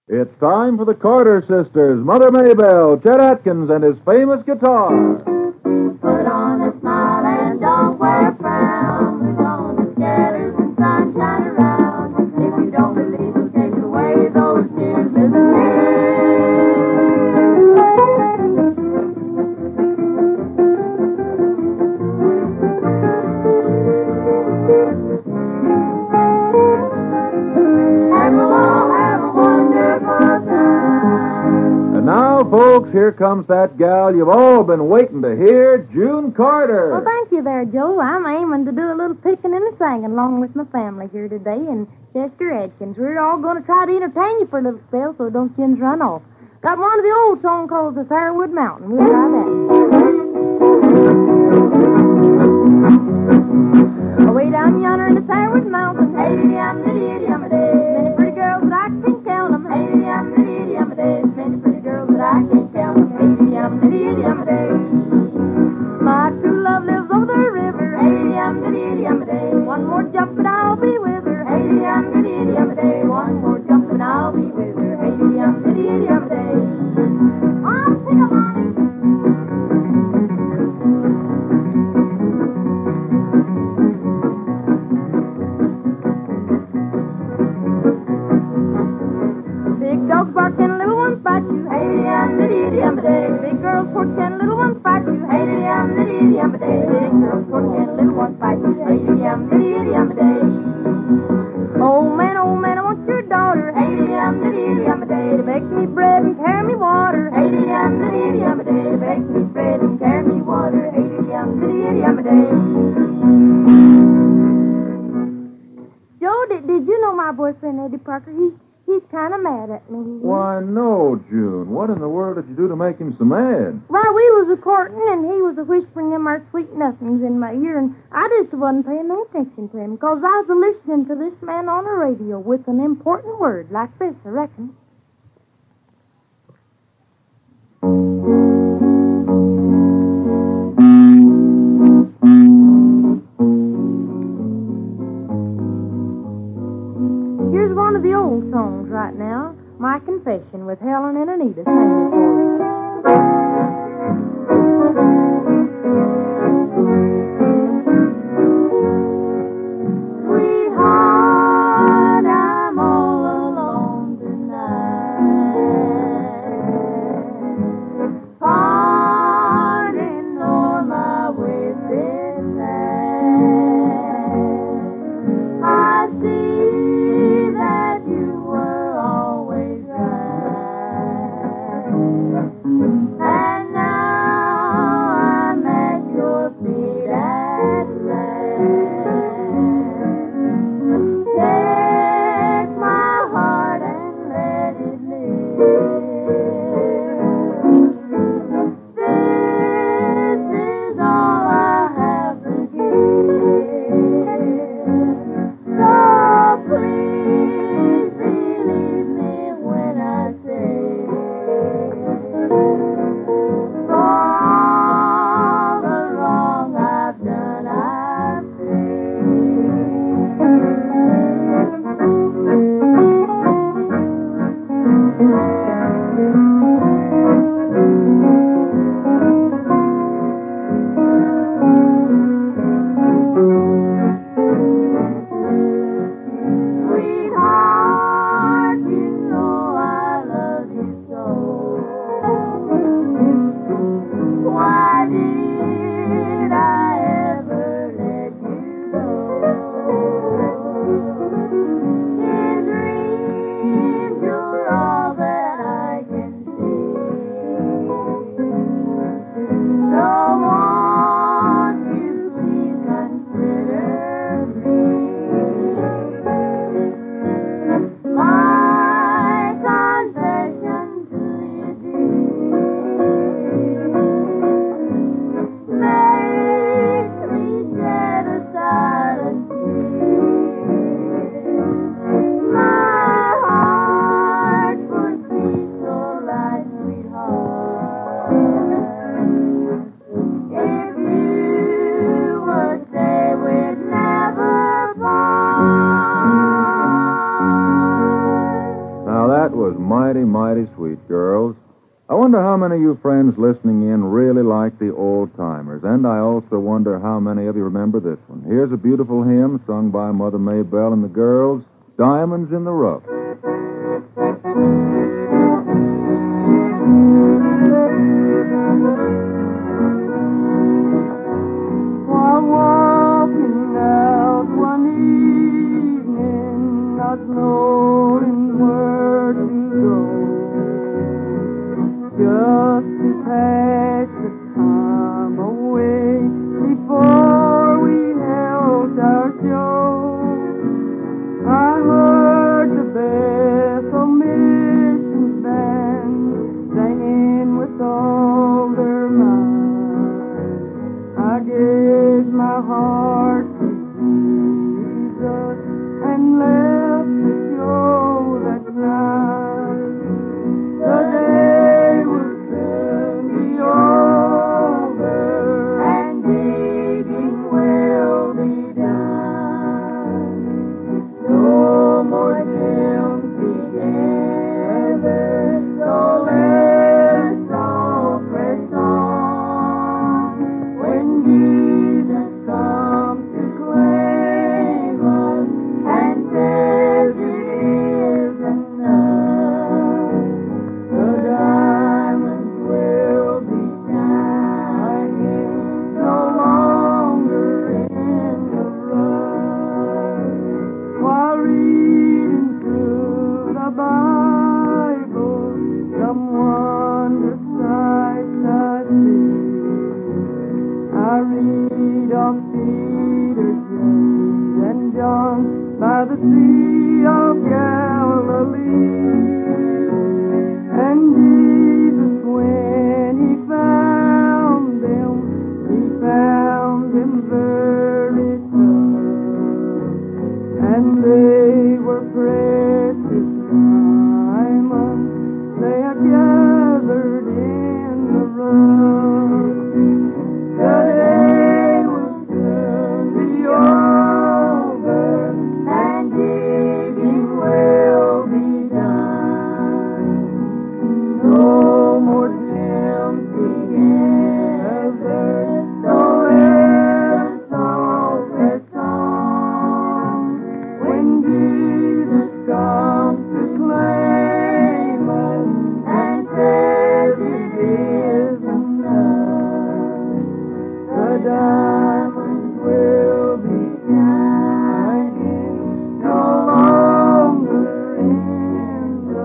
It's time for the Carter Sisters, Mother Maybelle, Chet Atkins, and his famous guitar. Put on a smile and don't wear a frown. We're gonna scatter some sunshine around. If you don't believe we'll take away those tears, listen and we'll all have a wonderful time. And now, folks, here comes that gal you've all been waiting to hear, June Carter. Well, thank you there, Joe. I'm aiming to do a little picking and a singing along with my family here today and Chester Adkins. We're all going to try to entertain you for a little spell so don't you run off. Got one of the old songs called The Firewood Mountain. We'll try that. Way down yonder in the Firewood Mountain, Hey-dee-yum-dee-dee-yum-a-day. many pretty girls that I can count 'em. Hey-dee-yum-dee-dee-yum-a-day. Many pretty girls that I can't count. Hey-dee-yum-dee-dee-yum-a-day. My true love lives over the river. Hey-dee-yum-dee-dee-yum-a-day. One more jump and I'll be with her. Hey-dee-yum-dee-dee-yum-a-day. One more jump and I'll be with her. Hey-dee-yum-dee-dee-yum-a-day. I'll pick 'em on it. Big dogs bark and little ones bite you. Hey-dee-yum-dee-dee-yum-a-day. Big girls porch and little ones fight you. Hey-dee-yum-dee-dee-yum-a-day. Big girls porch and little ones fight you. Hey-dee-yum-dee-dee-yum-a-day. Oh man, I want your daughter. Hey-dee-yum-dee-dee-yum-a-day. To bake me bread and carry me water. Hey-dee-yum-dee-dee-yum-a-day. Bake me bread and carry me water. Hey-dee-yum-dee-dee-yum-a-day. Joe, did you know my boyfriend Eddie Parker? He's kind of mad at me. Why, no, June. What in the world did you do to make him so mad? Well, we was a-courting, and he was a-whispering them our sweet nothings in my ear, and I just wasn't paying no attention to him, because I was listening to this man on the radio with an important word like this, I reckon. Here's one of the old songs right now, My Confession, with Helen and Anita singing it for us. Sweetheart, I'm all alone tonight. Pardon all my wasted life. I see that you were always right. And now I'm at your feet at last. Take my heart and let it live. This is all I have to give. So please believe me when I say, for all the wrong I've done, I've Sweetheart, you know I love you so. Why did I ever let you go? In dreams, you're all that was mighty, mighty sweet, girls. I wonder how many of you friends listening in really like the old-timers, and I also wonder how many of you remember this one. Here's a beautiful hymn sung by Mother Maybelle and the girls, Diamonds in the Rough. While walking out one evening, not knowing where to go, just to pass the time away before we held our show, I heard the Bethel Mission band singing with all their might. I gave my heart to Jesus and left the show that night. The day will soon be over and digging will be done. No more hymns together, so let's all press on. When Jesus comes to claim us and says it isn't enough, the diamonds will be shining, no longer in the rough. While reading through the Bible, some wondrous sights I see. I read of Peter, James, and John by the Sea of Galilee. And Jesus, when he found them very tough. And they were precious diamonds, they are gathered in the rough. The day will soon be over and digging will be done. No more gems together, so let's all press on. When Jesus comes to claim us and says it isn't enough, the diamonds will be shining, no longer in the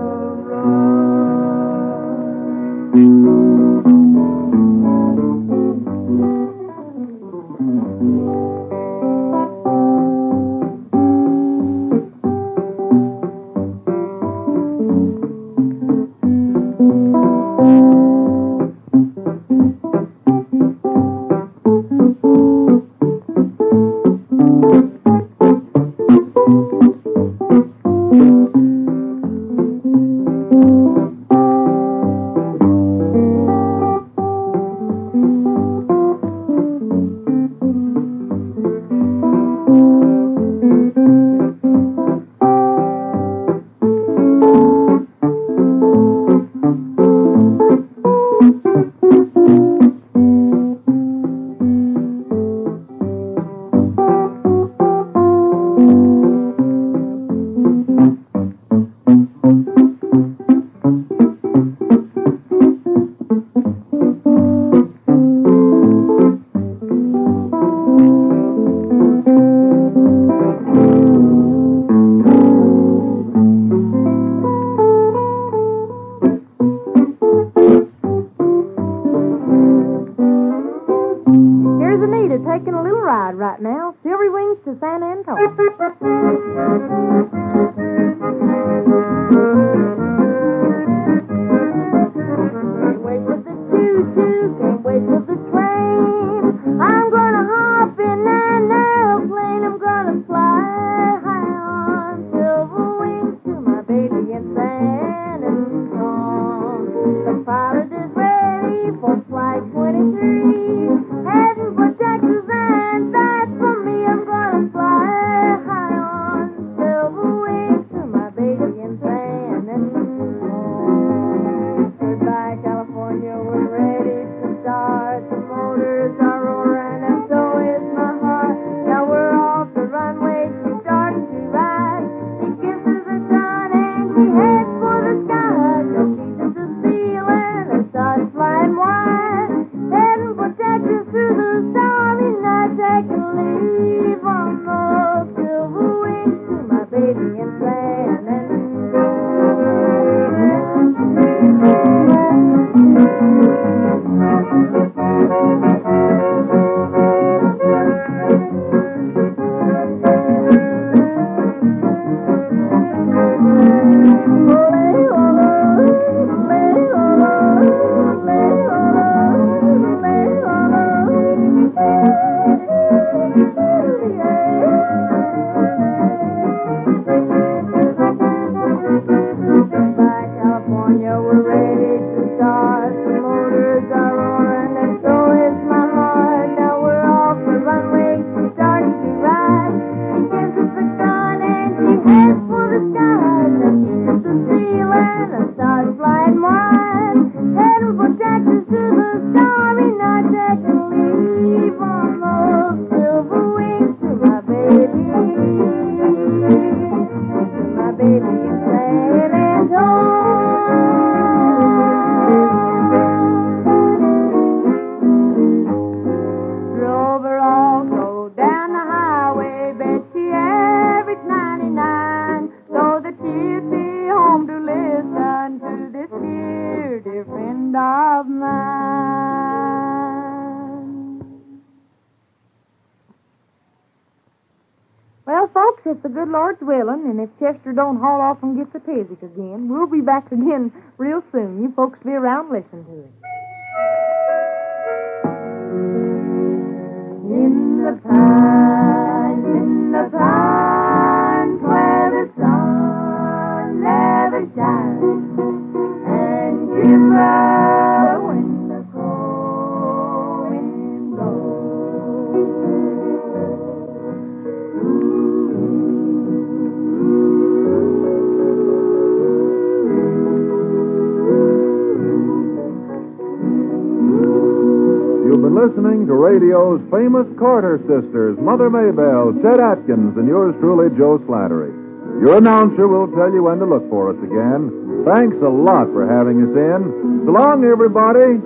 Here's Anita taking a little ride right now. Silvery Wings to San Antonio. Can't wait for the choo-choo, can't wait for the train. I'm gonna hop in an airplane. I'm gonna fly high on silver wings to my baby in San Antonio. The pilot is ready for flight 23, heading for Texas, and that's for me. I'm gonna fly high on silver wings to my baby in San Antonio. She heads for the sky, just reaches the ceiling and starts flying wide. Heading for Texas through the stormy night, taking leave on those silver wings to my baby in San California, we're ready to start. The motors are roaring and so is my heart. Now we're off the runway, starting to ride. She gives us the gun and she heads for the sky. Now she hits the ceiling and starts flying wide. Heading for Texas to the stormy night, taking leave on those silver wings to my baby in San Antonio. Drove her also down the highway, bet she averaged 99, so that she'd be home to listen to this dear friend of mine. Well, folks, if the good Lord's willing, and if Chester don't haul off and get the physic again, we'll be back again real soon. You folks be around listening to it. In the pines where the sun never shines, and shiver when the cold wind blows. You've been listening to radio's famous Carter sisters, Mother Maybelle, Chet Atkins, and yours truly, Joe Slattery. Your announcer will tell you when to look for us again. Thanks a lot for having us in. So long, everybody.